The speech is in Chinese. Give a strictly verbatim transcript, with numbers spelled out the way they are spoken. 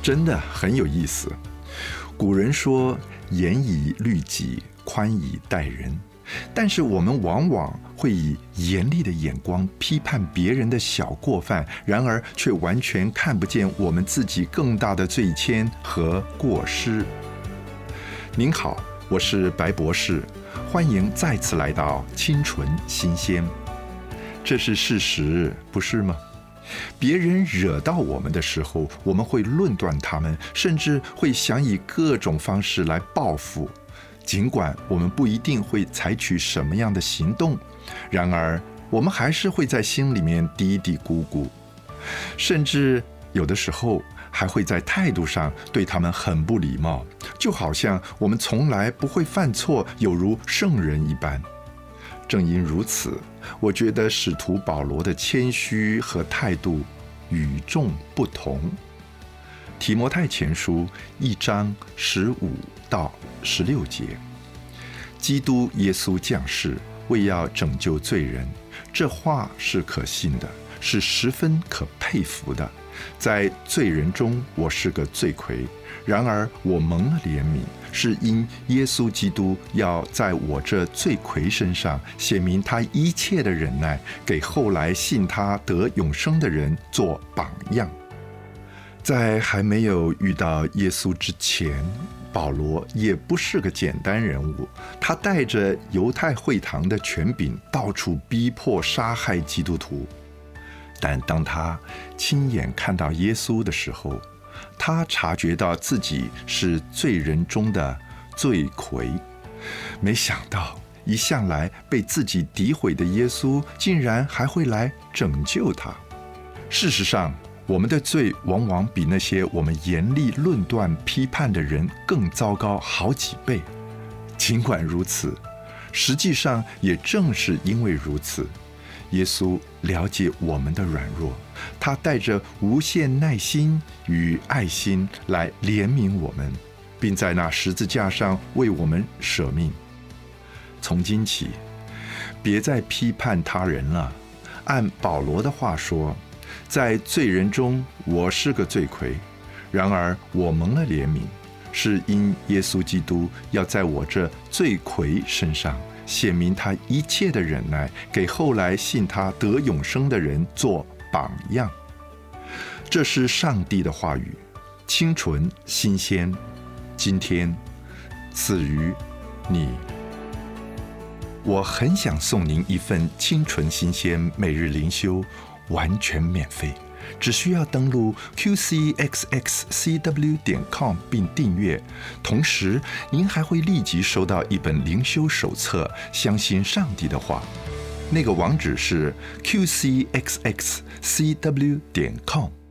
真的很有意思。古人说严以律己，宽以待人，但是我们往往会以严厉的眼光批判别人的小过犯，然而却完全看不见我们自己更大的罪愆和过失。您好，我是白博士，欢迎再次来到清纯新鲜。这是事实，不是吗？别人惹到我们的时候，我们会论断他们，甚至会想以各种方式来报复。尽管我们不一定会采取什么样的行动，然而我们还是会在心里面嘀嘀咕咕，甚至有的时候还会在态度上对他们很不礼貌，就好像我们从来不会犯错，有如圣人一般。正因如此，我觉得使徒保罗的谦虚和态度与众不同。提摩太前书一章十五到十六节，基督耶稣降世，为要拯救罪人，这话是可信的，是十分可佩服的。在罪人中，我是个罪魁，然而我蒙了怜悯，是因耶稣基督要在我这罪魁身上显明他一切的忍耐，给后来信他得永生的人做榜样。在还没有遇到耶稣之前，保罗也不是个简单人物，他带着犹太会堂的权柄，到处逼迫杀害基督徒。但当他亲眼看到耶稣的时候，他察觉到自己是罪人中的罪魁。没想到一向来被自己诋毁的耶稣，竟然还会来拯救他。事实上，我们的罪往往比那些我们严厉论断批判的人更糟糕好几倍。尽管如此，实际上也正是因为如此，耶稣了解我们的软弱，他带着无限耐心与爱心来怜悯我们，并在那十字架上为我们舍命。从今起，别再批判他人了。按保罗的话说，在罪人中，我是个罪魁，然而我蒙了怜悯，是因耶稣基督要在我这罪魁身上显明他一切的忍耐，给后来信他得永生的人做榜样。这是上帝的话语，清纯新鲜，今天赐予你。我很想送您一份清纯新鲜每日灵修，完全免费，只需要登录 Q C X X C W 点 com 并订阅，同时您还会立即收到一本灵修手册，相信上帝的话。那个网址是 Q C X X C W 点 com。